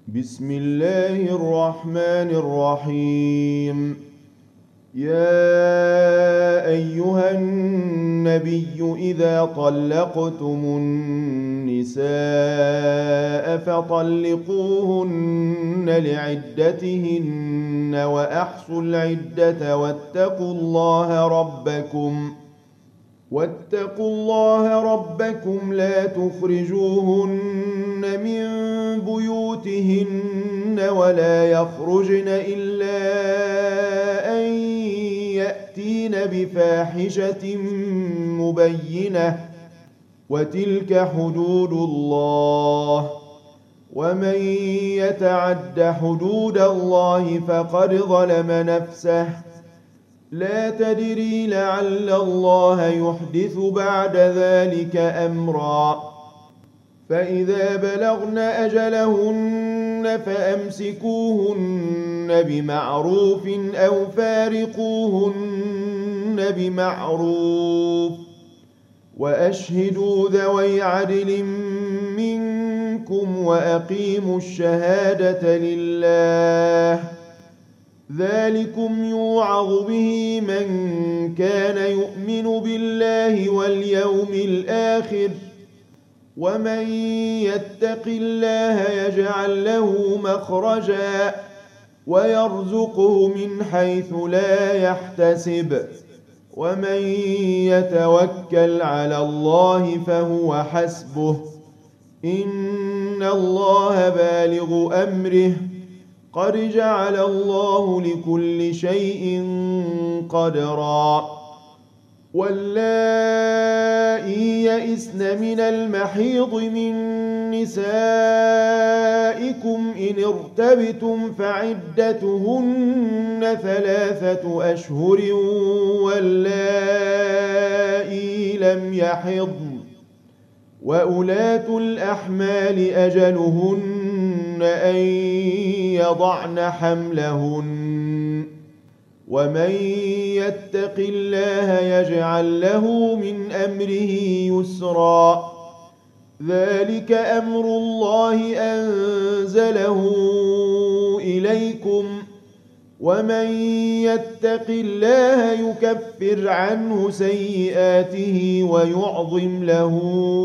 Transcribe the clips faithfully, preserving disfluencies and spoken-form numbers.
بسم الله الرحمن الرحيم. يا أيها النبي إذا طلقتم النساء فطلقوهن لعدتهن وأحصوا العدة واتقوا الله ربكم واتقوا الله ربكم لا تخرجوهن من بيوتهن ولا يخرجن إلا أن يأتين بفاحشة مبينة وتلك حدود الله ومن يتعد حدود الله فقد ظلم نفسه لا تدري لعل الله يحدث بعد ذلك أمرا. فإذا بلغن أجلهن فأمسكوهن بمعروف أو فارقوهن بمعروف وأشهدوا ذوي عدل منكم وأقيموا الشهادة لله ذلكم يوعظ به من كان يؤمن بالله واليوم الآخر ومن يتق الله يجعل له مخرجا ويرزقه من حيث لا يحتسب ومن يتوكل على الله فهو حسبه إن الله بالغ أمره قد جعل الله لكل شيء قدرا. واللائي يئسن من المحيض من نسائكم إن ارتبتم فعدتهن ثلاثة أشهر واللائي لم يحضن وأولاة الأحمال أجلهن أن يضعن حملهن ومن يتق الله يجعل له من أمره يسرا ذلك أمر الله أنزله إليكم ومن يتق الله يكفر عنه سيئاته ويعظم له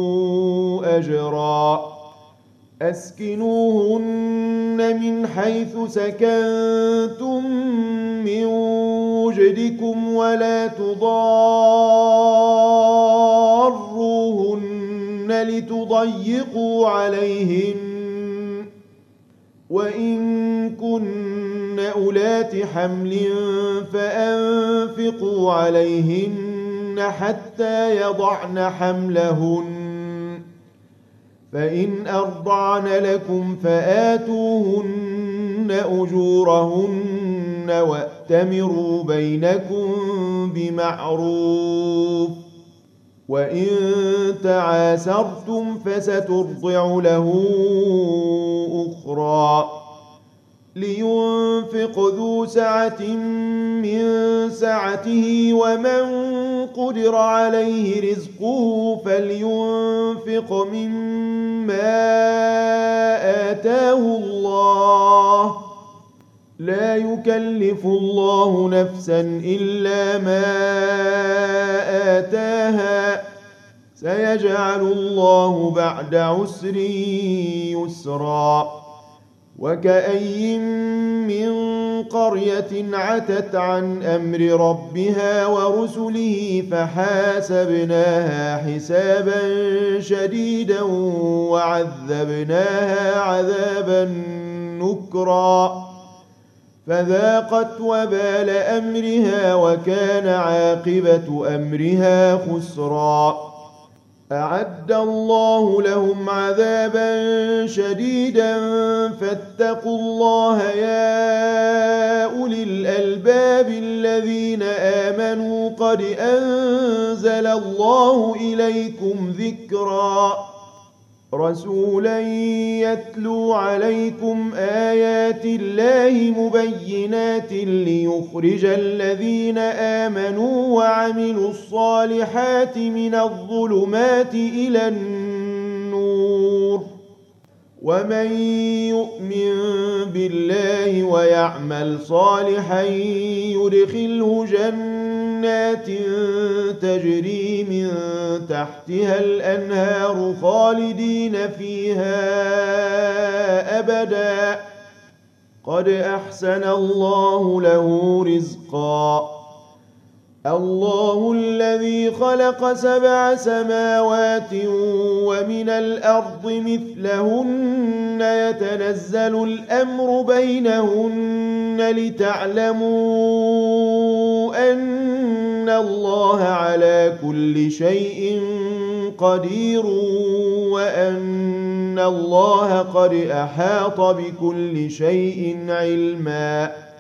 أجرا. أسكنوهن من حيث سكنتم من وجدكم ولا تضاروهن لتضيقوا عليهن وإن كن أولات حمل فأنفقوا عليهن حتى يضعن حملهن فإن أرضعن لكم فآتوهن أجورهن وأتمروا بينكم بمعروف وإن تعاسرتم فسترضع له أخرى لينفق ذو سعة من سعته ومن قدر عليه رزقه فلينفق مما آتاه الله لا يكلف الله نفسا إلا ما آتاها سيجعل الله بعد عسر يسرا. وكأي من قرية عتت عن أمر ربها ورسله فحاسبناها حسابا شديدا وعذبناها عذابا نكرا فذاقت وبال أمرها وكان عاقبة أمرها خسرا. أعد الله لهم عذابا شديدا فاتقوا الله يا أولي الألباب الذين آمنوا قد أنزل الله إليكم ذكرا رسولا يتلو عليكم آيات الله مبينات ليخرج الذين آمنوا وعملوا الصالحات من الظلمات إلى النور ومن يؤمن بالله ويعمل صالحا يدخله جنات تجري من تحتها الأنهار خالدين فيها أبدا قد أحسن الله له رزقا الله الذي خلق سبع سماوات ومن الأرض مثلهن يتنزل الأمر بينهن لتعلموا أن الله على كل شيء قدير وأن الله قد أحاط بكل شيء علما